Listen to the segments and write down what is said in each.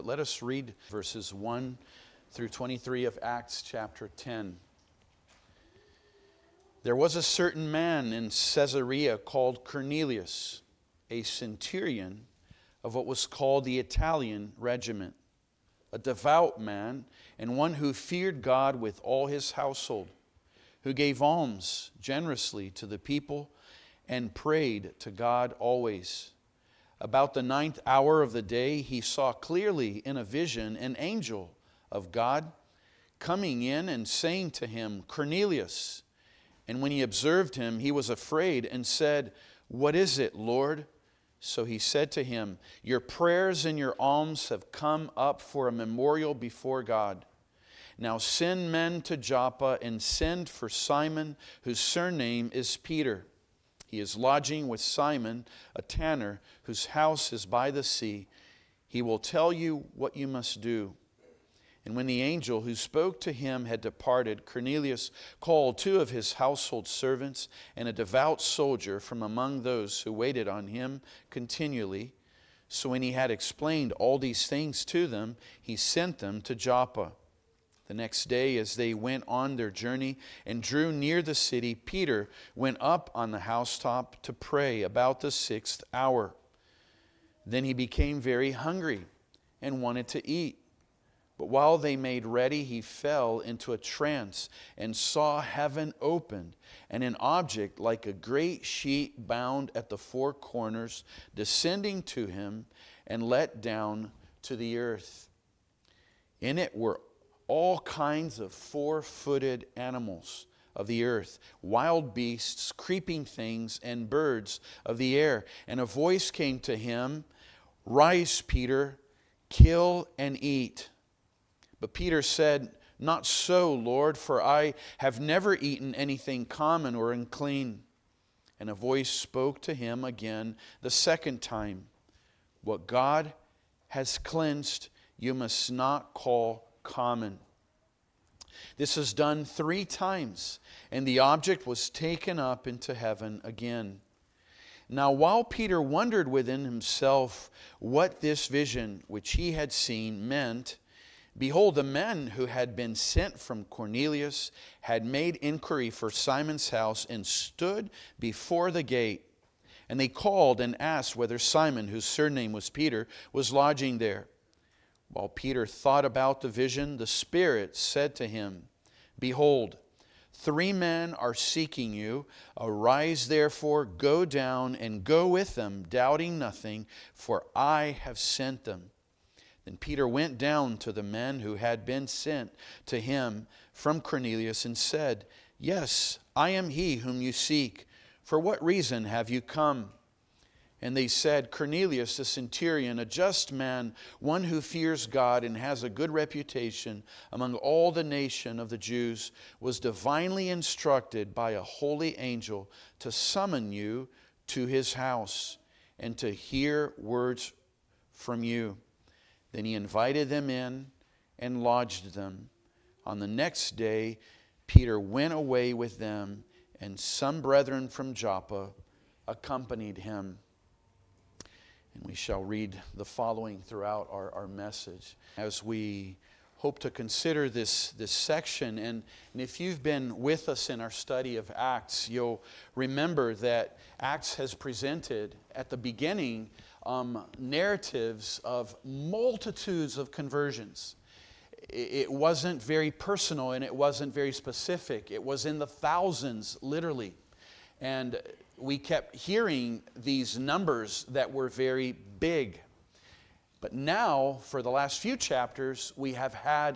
Let us read verses 1 through 23 of Acts chapter 10. There was a certain man in Caesarea called Cornelius, a centurion of what was called the Italian regiment, a devout man and one who feared God with all his household, who gave alms generously to the people and prayed to God always. About the 9th hour of the day, he saw clearly in a vision an angel of God coming in and saying to him, Cornelius. And when he observed him, he was afraid and said, What is it, Lord? So he said to him, Your prayers and your alms have come up for a memorial before God. Now send men to Joppa and send for Simon, whose surname is Peter. He is lodging with Simon, a tanner, whose house is by the sea. He will tell you what you must do. And when the angel who spoke to him had departed, Cornelius called 2 of his household servants and a devout soldier from among those who waited on him continually. So when he had explained all these things to them, he sent them to Joppa. The next day, as they went on their journey and drew near the city, Peter went up on the housetop to pray about the 6th hour. Then he became very hungry and wanted to eat. But while they made ready, he fell into a trance and saw heaven opened, and an object like a great sheet bound at the 4 corners descending to him and let down to the earth. In it were all kinds of 4-footed animals of the earth, wild beasts, creeping things, and birds of the air. And a voice came to him, Rise, Peter, kill and eat. But Peter said, Not so, Lord, for I have never eaten anything common or unclean. And a voice spoke to him again the second time, What God has cleansed, you must not call common. This is done 3 times, and the object was taken up into heaven again. Now while Peter wondered within himself what this vision which he had seen meant, behold, the men who had been sent from Cornelius had made inquiry for Simon's house and stood before the gate. And they called and asked whether Simon, whose surname was Peter, was lodging there. While Peter thought about the vision, the Spirit said to him, Behold, 3 men are seeking you. Arise, therefore, go down and go with them, doubting nothing, for I have sent them. Then Peter went down to the men who had been sent to him from Cornelius and said, Yes, I am he whom you seek. For what reason have you come? And they said, Cornelius the centurion, a just man, one who fears God and has a good reputation among all the nation of the Jews, was divinely instructed by a holy angel to summon you to his house and to hear words from you. Then he invited them in and lodged them. On the next day, Peter went away with them, and some brethren from Joppa accompanied him. And we shall read the following throughout our message as we hope to consider this section. And if you've been with us in our study of Acts, you'll remember that Acts has presented at the beginning narratives of multitudes of conversions. It wasn't very personal and it wasn't very specific. It was in the thousands, literally. And we kept hearing these numbers that were very big. But now, for the last few chapters, we have had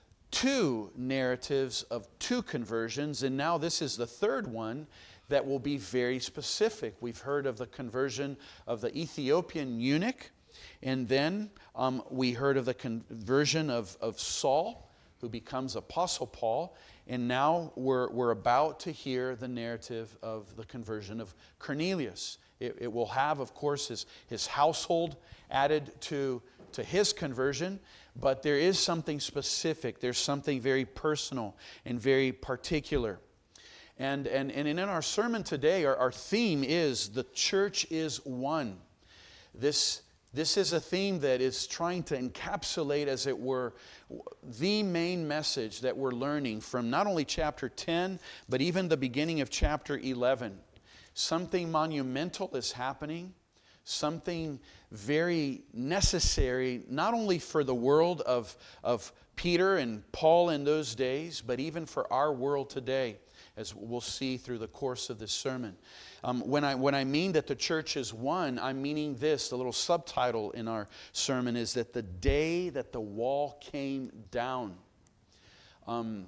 2 narratives of 2 conversions, and now this is the 3rd one that will be very specific. We've heard of the conversion of the Ethiopian eunuch, and then we heard of the conversion of Saul, who becomes Apostle Paul. And now we're about to hear the narrative of the conversion of Cornelius. It will have, of course, his household added to his conversion, but there is something specific. There's something very personal and very particular. And in our sermon today, our theme is the church is one. This This is a theme that is trying to encapsulate, as it were, the main message that we're learning from not only chapter 10, but even the beginning of chapter 11. Something monumental is happening, something very necessary, not only for the world of Peter and Paul in those days, but even for our world today, as we'll see through the course of this sermon. When I mean that the church is one, I'm meaning this. The little subtitle in our sermon is that the day that the wall came down. And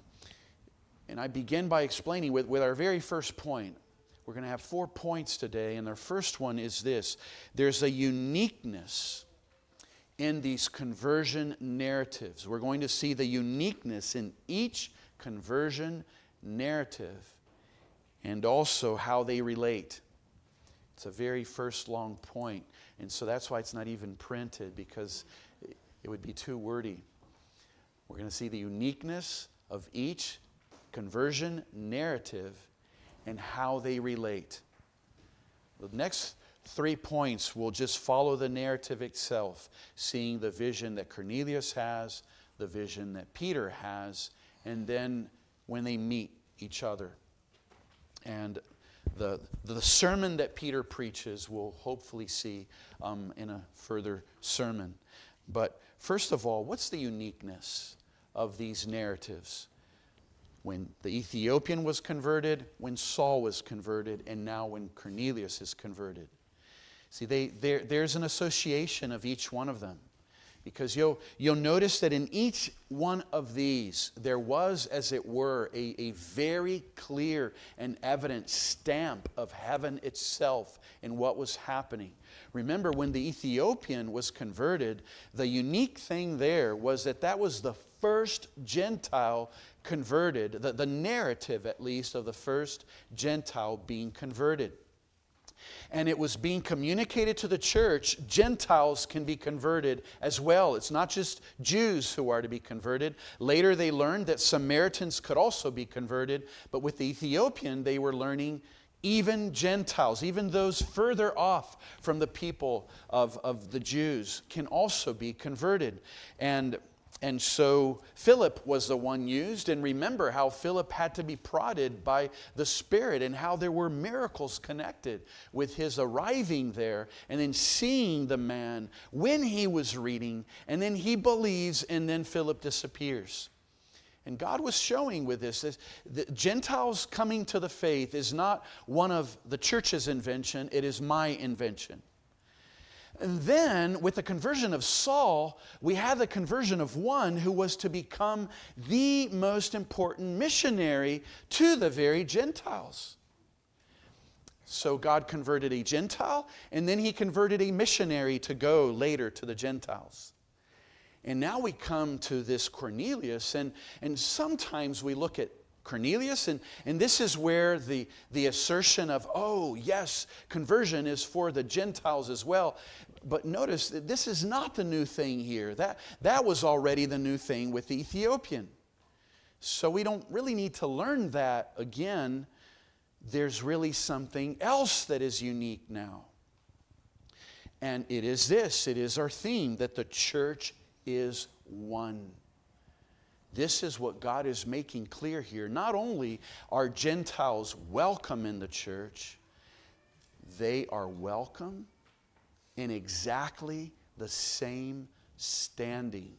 I begin by explaining with our very first point. We're going to have 4 points today, and our first one is this. There's a uniqueness in these conversion narratives. We're going to see the uniqueness in each conversion narrative and also how they relate. It's a very first long point, and so that's why it's not even printed, because it would be too wordy. We're going to see the uniqueness of each conversion narrative and how they relate. The next 3 points will just follow the narrative itself, seeing the vision that Cornelius has, the vision that Peter has, and then when they meet each other. And the sermon that Peter preaches we'll hopefully see in a further sermon. But first of all, what's the uniqueness of these narratives? When the Ethiopian was converted, when Saul was converted, and now when Cornelius is converted. See, there's an association of each one of them. Because you'll notice that in each one of these, there was, as it were, a very clear and evident stamp of heaven itself in what was happening. Remember, when the Ethiopian was converted, the unique thing there was that was the first Gentile converted, the narrative at least of the first Gentile being converted. And it was being communicated to the church, Gentiles can be converted as well. It's not just Jews who are to be converted. Later they learned that Samaritans could also be converted. But with the Ethiopian, they were learning even Gentiles, even those further off from the people of the Jews, can also be converted. And so Philip was the one used, and remember how Philip had to be prodded by the Spirit and how there were miracles connected with his arriving there and then seeing the man when he was reading, and then he believes, and then Philip disappears. And God was showing with this the Gentiles coming to the faith is not one of the church's invention, it is my invention. And then, with the conversion of Saul, we have the conversion of one who was to become the most important missionary to the very Gentiles. So God converted a Gentile, and then He converted a missionary to go later to the Gentiles. And now we come to this Cornelius, and sometimes we look at Cornelius, and this is where the assertion of, oh yes, conversion is for the Gentiles as well. But notice that this is not the new thing here. That was already the new thing with the Ethiopian. So we don't really need to learn that again. There's really something else that is unique now. And it is this, it is our theme, that the church is one. This is what God is making clear here. Not only are Gentiles welcome in the church, they are welcome in exactly the same standing.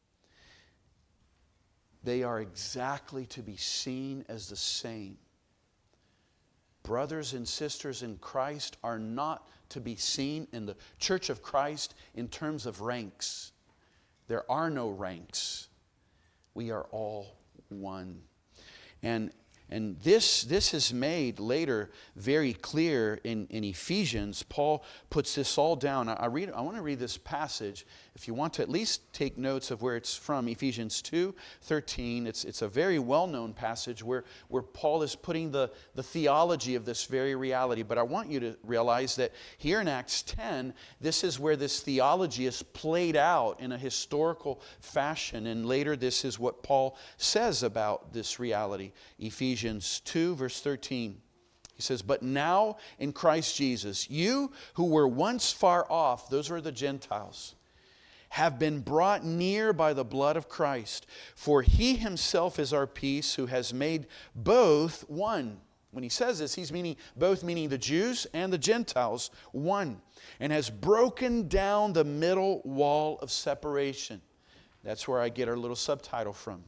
They are exactly to be seen as the same. Brothers and sisters in Christ are not to be seen in the Church of Christ in terms of ranks. There are no ranks. We are all one. And this is made later very clear in Ephesians. Paul puts this all down. I want to read this passage. If you want to at least take notes of where it's from, Ephesians 2:13. It's a very well-known passage where Paul is putting the theology of this very reality. But I want you to realize that here in Acts 10, this is where this theology is played out in a historical fashion. And later this is what Paul says about this reality. Ephesians 2, verse 13. He He says, but now in Christ Jesus, you who were once far off, those were the Gentiles, have been brought near by the blood of Christ. For he himself is our peace, who has made both one. When he says this, he's meaning both, meaning the Jews and the Gentiles, one, and has broken down the middle wall of separation. That's where I get our little subtitle from.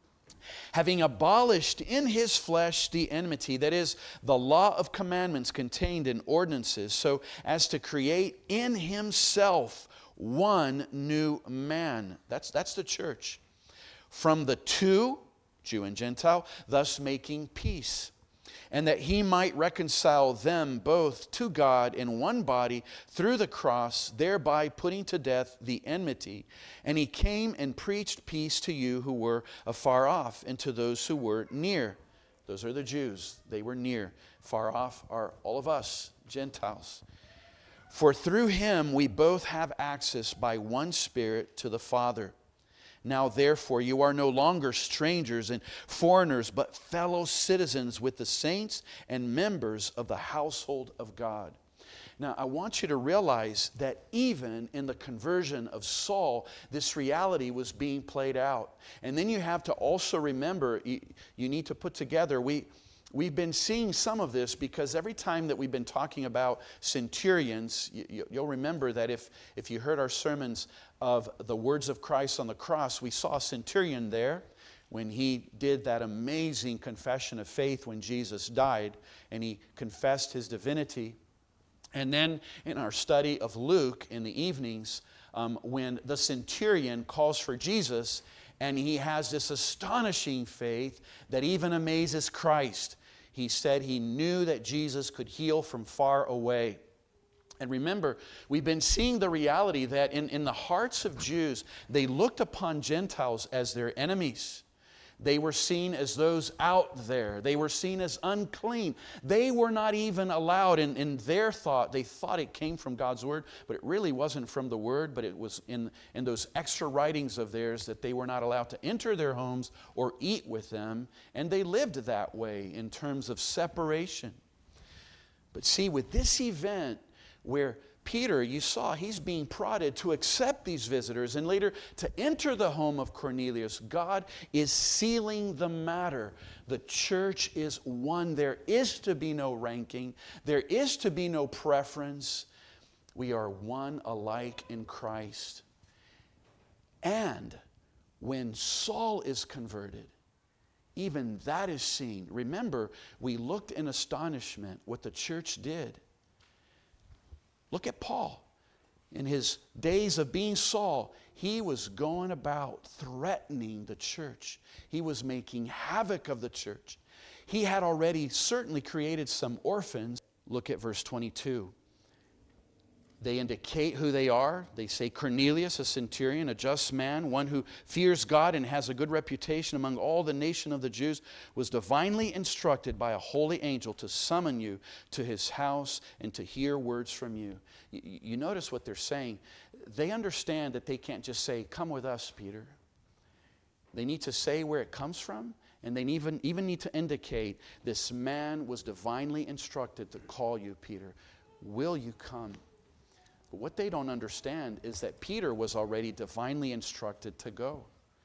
Having abolished in his flesh the enmity, that is, the law of commandments contained in ordinances, so as to create in himself one new man. That's the church. From the two, Jew and Gentile, thus making peace. And that he might reconcile them both to God in one body through the cross, thereby putting to death the enmity. And he came and preached peace to you who were afar off, and to those who were near. Those are the Jews. They were near. Far off are all of us, Gentiles. For through him we both have access by one Spirit to the Father. Now therefore you are no longer strangers and foreigners, but fellow citizens with the saints and members of the household of God. Now I want you to realize that even in the conversion of Saul, this reality was being played out. And then you have to also remember, you need to put together, we've been seeing some of this because every time that we've been talking about centurions, you'll remember that if you heard our sermons of the words of Christ on the cross, we saw a centurion there when he did that amazing confession of faith when Jesus died, and he confessed his divinity. And then in our study of Luke in the evenings, when the centurion calls for Jesus, and he has this astonishing faith that even amazes Christ. He said he knew that Jesus could heal from far away. And remember, we've been seeing the reality that in the hearts of Jews, they looked upon Gentiles as their enemies. They were seen as those out there. They were seen as unclean. They were not even allowed in their thought. They thought it came from God's Word, but it really wasn't from the Word, but it was in those extra writings of theirs that they were not allowed to enter their homes or eat with them. And they lived that way in terms of separation. But see, with this event where Peter, you saw, he's being prodded to accept these visitors and later to enter the home of Cornelius. God is sealing the matter. The church is one. There is to be no ranking. There is to be no preference. We are one alike in Christ. And when Saul is converted, even that is seen. Remember, we looked in astonishment what the church did. Look at Paul. In his days of being Saul, he was going about threatening the church. He was making havoc of the church. He had already certainly created some orphans. Look at verse 22. They indicate who they are. They say Cornelius, a centurion, a just man, one who fears God and has a good reputation among all the nation of the Jews, was divinely instructed by a holy angel to summon you to his house and to hear words from you. You notice what they're saying. They understand that they can't just say, come with us, Peter. They need to say where it comes from, and they even need to indicate this man was divinely instructed to call you, Peter. Will you come? But what they don't understand is that Peter was already divinely instructed to go.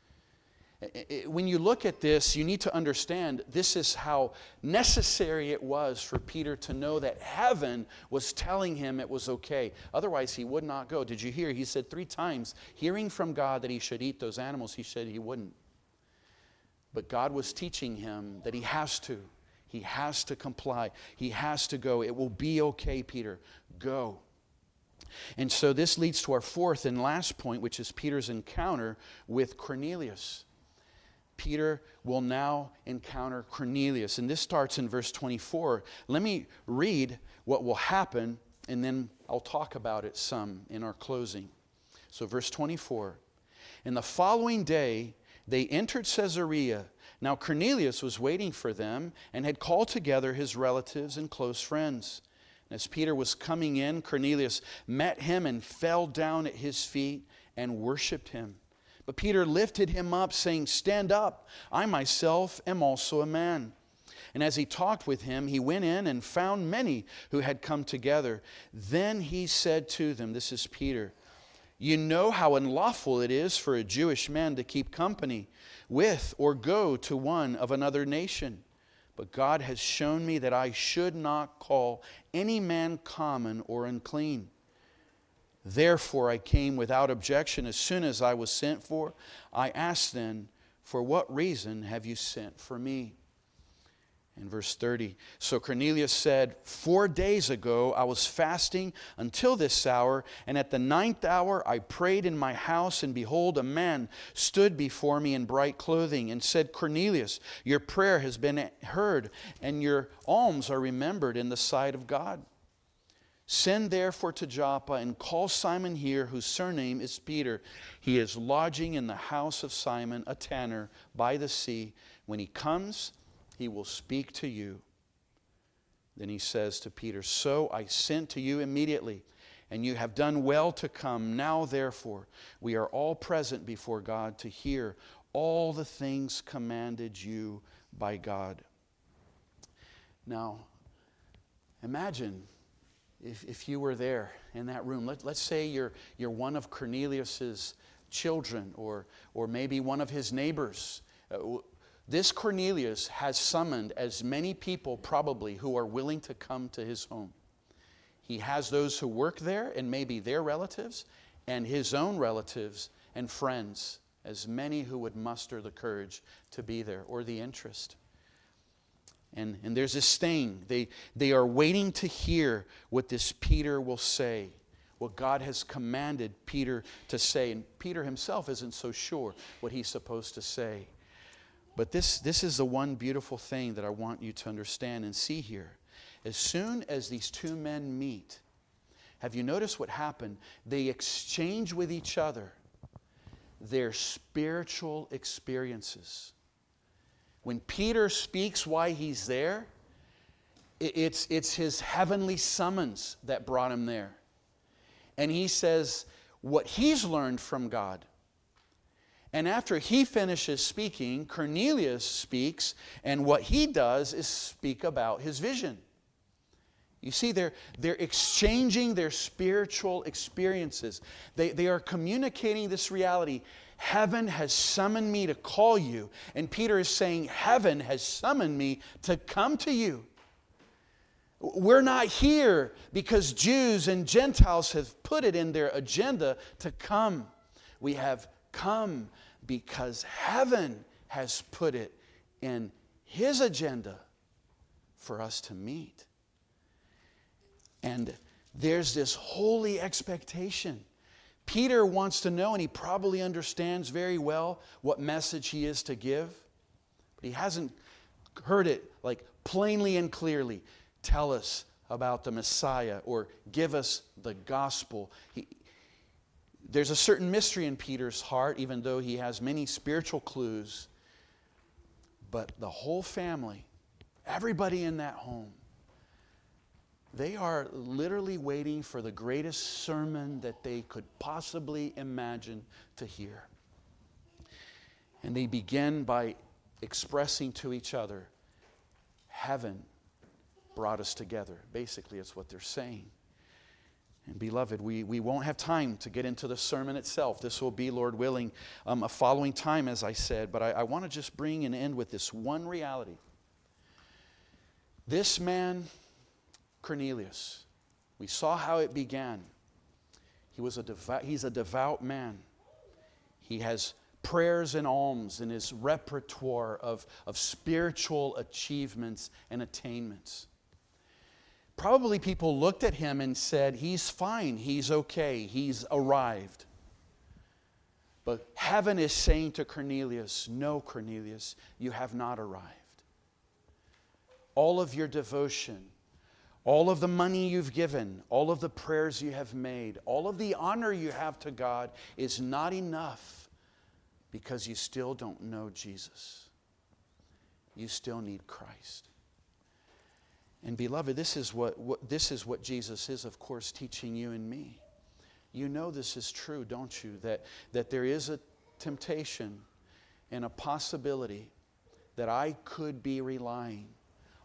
When you look at this, you need to understand this is how necessary it was for Peter to know that heaven was telling him it was okay. Otherwise, he would not go. Did you hear? He said 3 times, hearing from God that he should eat those animals, he said he wouldn't. But God was teaching him that he has to. He has to comply. He has to go. It will be okay, Peter. Go. And so this leads to our fourth and last point, which is Peter's encounter with Cornelius. Peter will now encounter Cornelius, and this starts in verse 24. Let me read what will happen, and then I'll talk about it some in our closing. So verse 24. And the following day they entered Caesarea. Now Cornelius was waiting for them and had called together his relatives and close friends. As Peter was coming in, Cornelius met him and fell down at his feet and worshiped him. But Peter lifted him up, saying, "Stand up, I myself am also a man." And as he talked with him, he went in and found many who had come together. Then he said to them, this is Peter, you know how unlawful it is for a Jewish man to keep company with or go to one of another nation. But God has shown me that I should not call any man common or unclean. Therefore I came without objection as soon as I was sent for. I asked then, for what reason have you sent for me? In verse 30, so Cornelius said, 4 days ago I was fasting until this hour, and at the 9th hour I prayed in my house, and behold, a man stood before me in bright clothing, and said, Cornelius, your prayer has been heard, and your alms are remembered in the sight of God. Send therefore to Joppa, and call Simon here, whose surname is Peter. He is lodging in the house of Simon, a tanner, by the sea. When he comes, he will speak to you. Then he says to Peter, so I sent to you immediately, and you have done well to come. Now therefore, we are all present before God to hear all the things commanded you by God. Now, imagine if you were there in that room. Let's say you're one of Cornelius's children, or maybe one of his neighbors. This Cornelius has summoned as many people probably who are willing to come to his home. He has those who work there and maybe their relatives, and his own relatives and friends, as many who would muster the courage to be there or the interest. And there's this thing. They are waiting to hear what this Peter will say, what God has commanded Peter to say. And Peter himself isn't so sure what he's supposed to say. But this is the one beautiful thing that I want you to understand and see here. As soon as these two men meet, have you noticed what happened? They exchange with each other their spiritual experiences. When Peter speaks why he's there, it's his heavenly summons that brought him there. And he says what he's learned from God. And after he finishes speaking, Cornelius speaks, and what he does is speak about his vision. You see, they're exchanging their spiritual experiences. They are communicating this reality. Heaven has summoned me to call you. And Peter is saying, heaven has summoned me to come to you. We're not here because Jews and Gentiles have put it in their agenda to come. We have come because heaven has put it in His agenda for us to meet. And there's this holy expectation. Peter wants to know, and he probably understands very well what message he is to give, but he hasn't heard it like plainly and clearly. Tell us about the Messiah, or give us the gospel. There's a certain mystery in Peter's heart, even though he has many spiritual clues. But the whole family, everybody in that home, they are literally waiting for the greatest sermon that they could possibly imagine to hear. And they begin by expressing to each other, heaven brought us together. Basically, it's what they're saying. And beloved, we won't have time to get into the sermon itself. This will be, Lord willing, a following time, as I said. But I want to just bring an end with this one reality. This man, Cornelius, we saw how it began. He's a devout man. He has prayers and alms in his repertoire of spiritual achievements and attainments. Probably people looked at him and said, he's fine, he's okay, he's arrived. But heaven is saying to Cornelius, no, Cornelius, you have not arrived. All of your devotion, all of the money you've given, all of the prayers you have made, all of the honor you have to God is not enough because you still don't know Jesus. You still need Christ. And beloved, this is what Jesus is, of course, teaching you and me. You know this is true, don't you? That there is a temptation and a possibility that I could be relying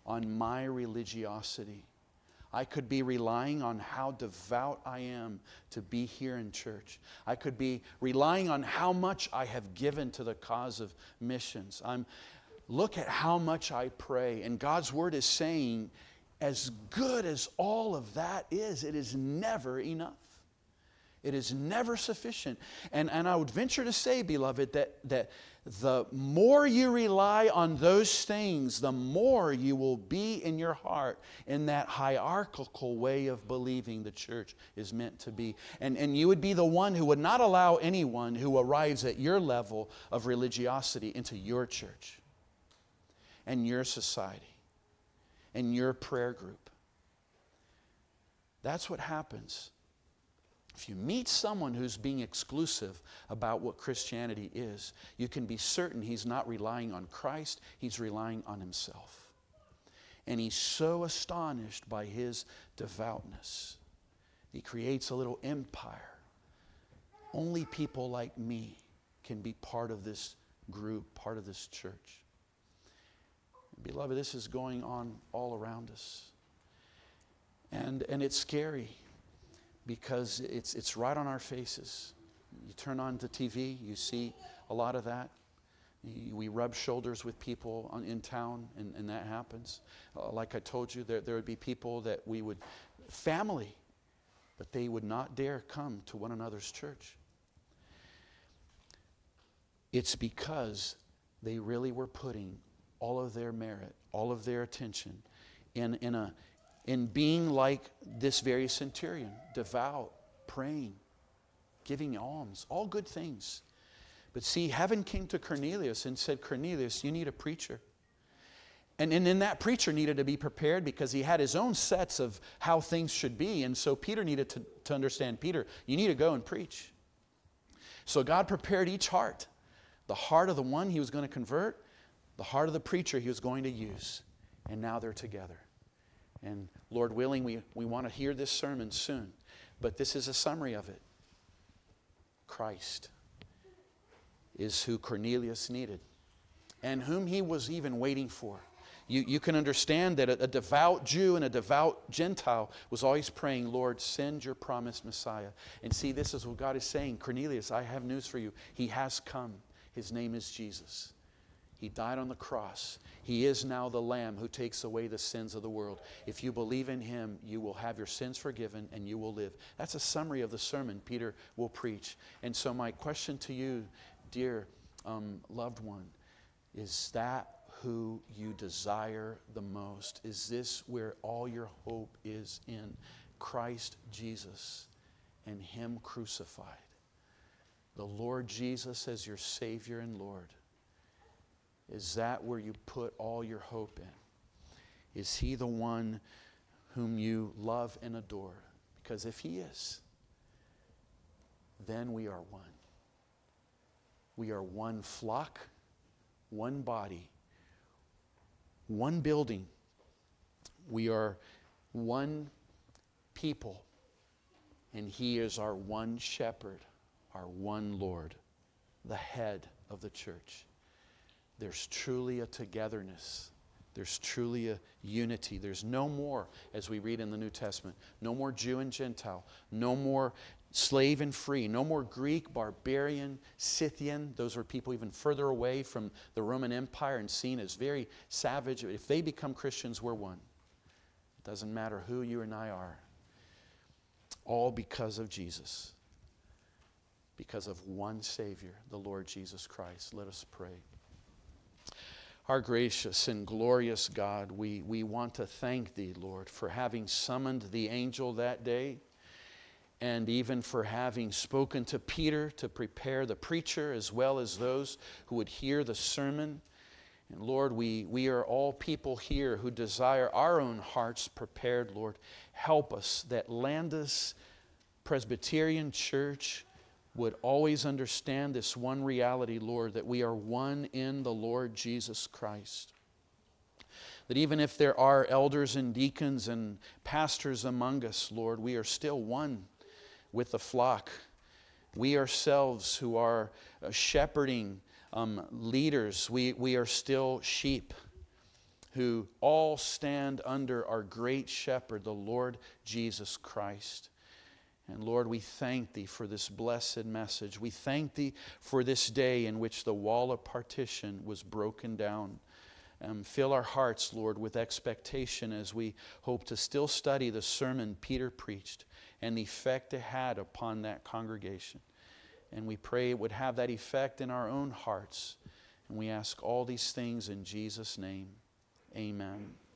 on my religiosity. I could be relying on how devout I am to be here in church. I could be relying on how much I have given to the cause of missions. Look at how much I pray. And God's Word is saying, as good as all of that is, it is never enough. It is never sufficient. And I would venture to say, beloved, that the more you rely on those things, the more you will be in your heart in that hierarchical way of believing the church is meant to be. And you would be the one who would not allow anyone who arrives at your level of religiosity into your church and your society and your prayer group. That's what happens. If you meet someone who's being exclusive about what Christianity is, you can be certain he's not relying on Christ, he's relying on himself. And he's so astonished by his devoutness. He creates a little empire. Only people like me can be part of this group, part of this church. Beloved, this is going on all around us. And it's scary. Because it's right on our faces. You turn on the TV, you see a lot of that. We rub shoulders with people in town, and that happens. Like I told you, there would be people that we would, family, but they would not dare come to one another's church. It's because they really were putting all of their merit, all of their attention in being like this very centurion, devout, praying, giving alms, all good things. But see, heaven came to Cornelius and said, Cornelius, you need a preacher. And then that preacher needed to be prepared because he had his own sets of how things should be. And so Peter needed to understand, Peter, you need to go and preach. So God prepared each heart. The heart of the one he was going to convert, the heart of the preacher he was going to use. And now they're together. And Lord willing, we want to hear this sermon soon. But this is a summary of it. Christ is who Cornelius needed and whom he was even waiting for. You can understand that a devout Jew and a devout Gentile was always praying, Lord, send your promised Messiah. And see, this is what God is saying. Cornelius, I have news for you. He has come. His name is Jesus. He died on the cross. He is now the Lamb who takes away the sins of the world. If you believe in Him, you will have your sins forgiven and you will live. That's a summary of the sermon Peter will preach. And so my question to you, dear loved one, is that who you desire the most? Is this where all your hope is in? Christ Jesus and Him crucified. The Lord Jesus as your Savior and Lord. Is that where you put all your hope in? Is He the one whom you love and adore? Because if He is, then we are one. We are one flock, one body, one building. We are one people, and He is our one shepherd, our one Lord, the head of the church. There's truly a togetherness. There's truly a unity. There's no more, as we read in the New Testament, no more Jew and Gentile, no more slave and free, no more Greek, barbarian, Scythian. Those were people even further away from the Roman Empire and seen as very savage. If they become Christians, we're one. It doesn't matter who you and I are. All because of Jesus. Because of one Savior, the Lord Jesus Christ. Let us pray. Our gracious and glorious God, we want to thank Thee, Lord, for having summoned the angel that day and even for having spoken to Peter to prepare the preacher as well as those who would hear the sermon. And Lord, we are all people here who desire our own hearts prepared, Lord. Help us that Landis Presbyterian Church would always understand this one reality, Lord, that we are one in the Lord Jesus Christ. That even if there are elders and deacons and pastors among us, Lord, we are still one with the flock. We ourselves who are shepherding leaders, we are still sheep who all stand under our great shepherd, the Lord Jesus Christ. And Lord, we thank Thee for this blessed message. We thank Thee for this day in which the wall of partition was broken down. Fill our hearts, Lord, with expectation as we hope to still study the sermon Peter preached and the effect it had upon that congregation. And we pray it would have that effect in our own hearts. And we ask all these things in Jesus' name. Amen.